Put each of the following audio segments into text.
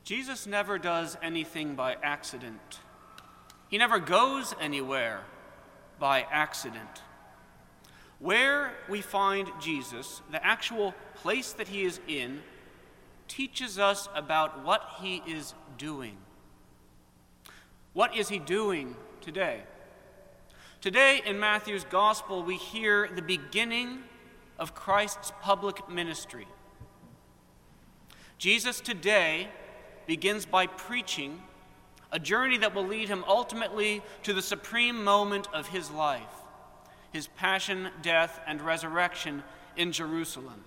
Jesus never does anything by accident. He never goes anywhere by accident. Where we find Jesus, the actual place that he is in, teaches us about what he is doing. What is he doing today? Today in Matthew's gospel, we hear the beginning of Christ's public ministry. Jesus today begins by preaching a journey that will lead him ultimately to the supreme moment of his life, his passion, death, and resurrection in Jerusalem.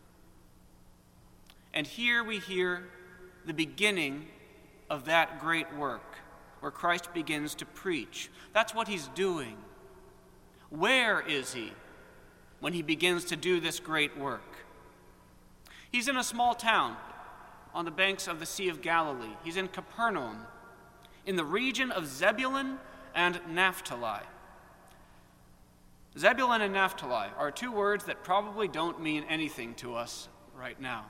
And here we hear the beginning of that great work, where Christ begins to preach. That's what he's doing. Where is he when he begins to do this great work? He's in a small town on the banks of the Sea of Galilee. He's in Capernaum, in the region of Zebulun and Naphtali. Zebulun and Naphtali are two words that probably don't mean anything to us right now.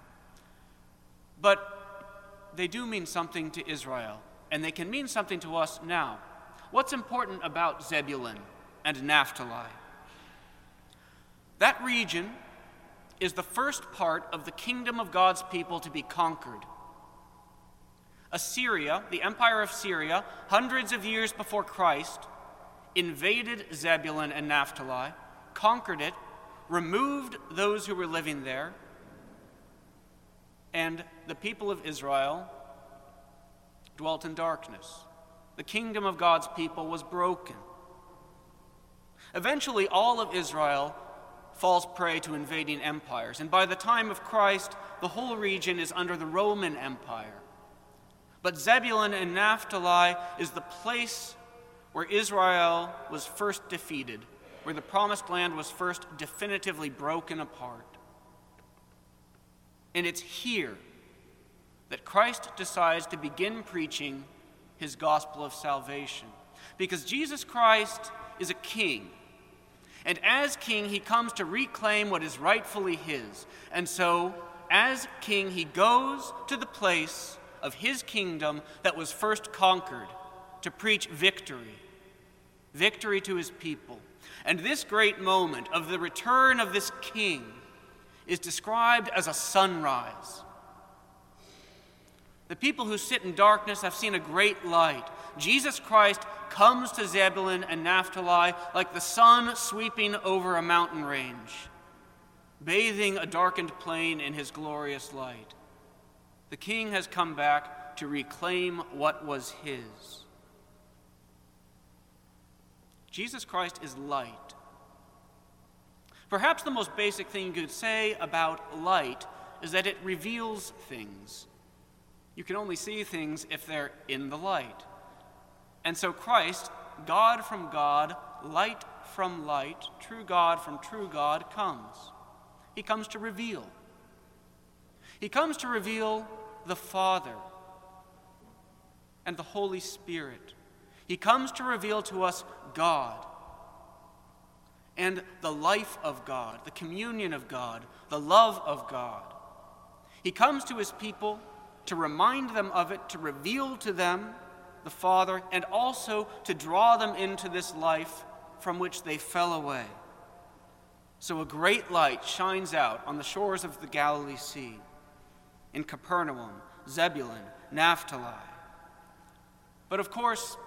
But they do mean something to Israel, and they can mean something to us now. What's important about Zebulun and Naphtali? That region is the first part of the kingdom of God's people to be conquered. Assyria, the empire of Syria, hundreds of years before Christ, invaded Zebulun and Naphtali, conquered it, removed those who were living there, and the people of Israel dwelt in darkness. The kingdom of God's people was broken. Eventually, all of Israel falls prey to invading empires, and by the time of Christ, the whole region is under the Roman Empire. But Zebulun and Naphtali is the place where Israel was first defeated, where the promised land was first definitively broken apart. And it's here that Christ decides to begin preaching his gospel of salvation. Because Jesus Christ is a king. And as king, he comes to reclaim what is rightfully his. And so, as king, he goes to the place of his kingdom that was first conquered to preach victory. Victory to his people. And this great moment of the return of this king is described as a sunrise. The people who sit in darkness have seen a great light. Jesus Christ comes to Zebulun and Naphtali like the sun sweeping over a mountain range, bathing a darkened plain in his glorious light. The king has come back to reclaim what was his. Jesus Christ is light. Perhaps the most basic thing you could say about light is that it reveals things. You can only see things if they're in the light. And so Christ, God from God, light from light, true God from true God, comes. He comes to reveal. He comes to reveal the Father and the Holy Spirit. He comes to reveal to us God and the life of God, the communion of God, the love of God. He comes to his people to remind them of it, to reveal to them the Father, and also to draw them into this life from which they fell away. So a great light shines out on the shores of the Galilee Sea, in Capernaum, Zebulun, Naphtali. But of course,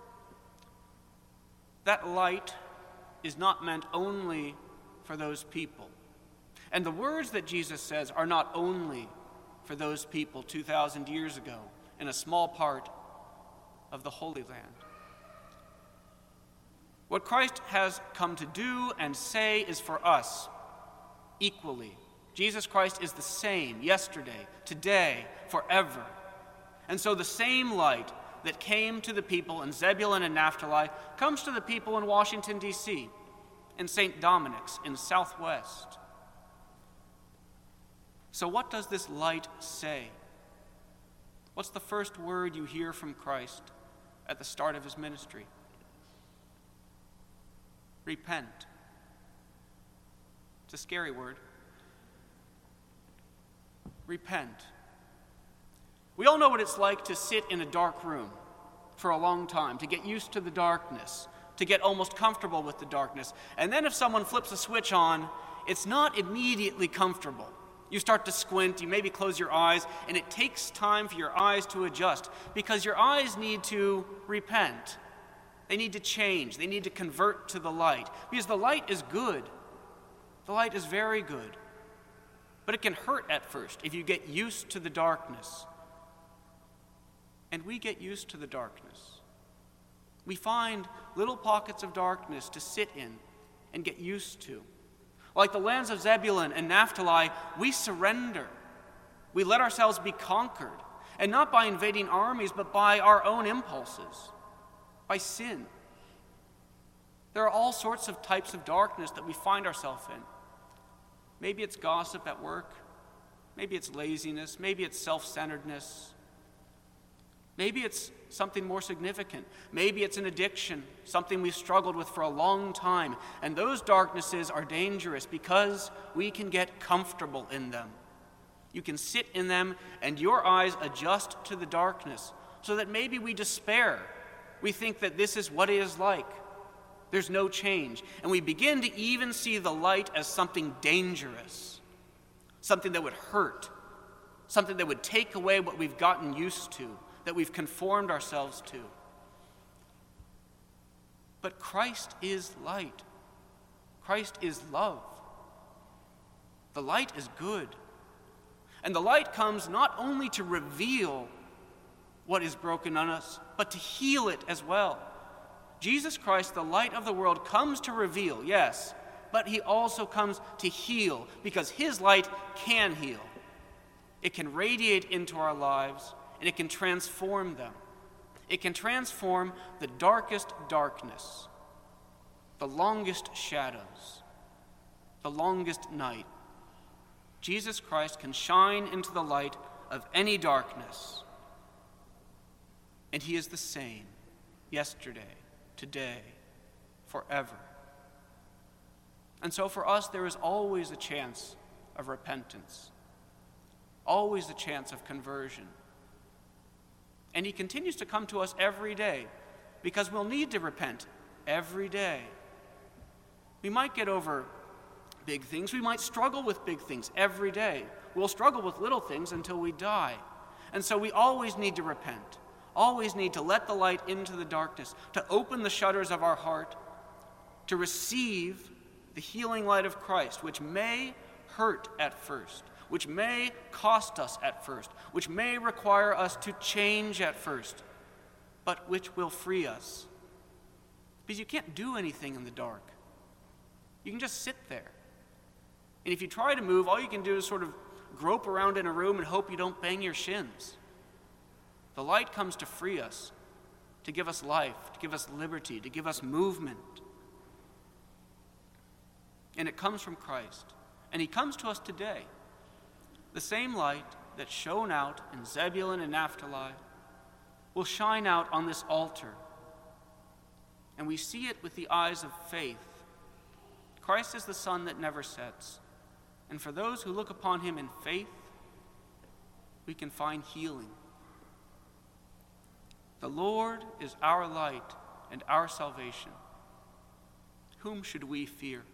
that light is not meant only for those people. And the words that Jesus says are not only for those people 2,000 years ago in a small part of the Holy Land. What Christ has come to do and say is for us equally. Jesus Christ is the same yesterday, today, forever. And so the same light that came to the people in Zebulun and Naphtali comes to the people in Washington, D.C., in St. Dominic's, in Southwest. So what does this light say? What's the first word you hear from Christ at the start of his ministry? Repent. It's a scary word. Repent. We all know what it's like to sit in a dark room for a long time, to get used to the darkness, to get almost comfortable with the darkness. And then if someone flips a switch on, it's not immediately comfortable. You start to squint, you maybe close your eyes, and it takes time for your eyes to adjust because your eyes need to repent. They need to change. They need to convert to the light because the light is good. The light is very good. But it can hurt at first if you get used to the darkness. And we get used to the darkness. We find little pockets of darkness to sit in and get used to. Like the lands of Zebulun and Naphtali, we surrender. We let ourselves be conquered, and not by invading armies, but by our own impulses, by sin. There are all sorts of types of darkness that we find ourselves in. Maybe it's gossip at work. Maybe it's laziness. Maybe it's self-centeredness. Maybe it's something more significant. Maybe it's an addiction, something we've struggled with for a long time. And those darknesses are dangerous because we can get comfortable in them. You can sit in them and your eyes adjust to the darkness so that maybe we despair. We think that this is what it is like. There's no change. And we begin to even see the light as something dangerous, something that would hurt, something that would take away what we've gotten used to, that we've conformed ourselves to. But Christ is light. Christ is love. The light is good. And the light comes not only to reveal what is broken on us, but to heal it as well. Jesus Christ, the light of the world, comes to reveal, yes, but he also comes to heal because his light can heal. It can radiate into our lives, and it can transform them. It can transform the darkest darkness, the longest shadows, the longest night. Jesus Christ can shine into the light of any darkness, and he is the same yesterday, today, forever. And so for us, there is always a chance of repentance, always a chance of conversion. And he continues to come to us every day because we'll need to repent every day. We might get over big things. We might struggle with big things every day. We'll struggle with little things until we die. And so we always need to repent, always need to let the light into the darkness, to open the shutters of our heart, to receive the healing light of Christ, which may hurt at first, which may cost us at first, which may require us to change at first, but which will free us. Because you can't do anything in the dark. You can just sit there. And if you try to move, all you can do is sort of grope around in a room and hope you don't bang your shins. The light comes to free us, to give us life, to give us liberty, to give us movement. And it comes from Christ. And he comes to us today. The same light that shone out in Zebulun and Naphtali will shine out on this altar. And we see it with the eyes of faith. Christ is the sun that never sets. And for those who look upon him in faith, we can find healing. The Lord is our light and our salvation. Whom should we fear?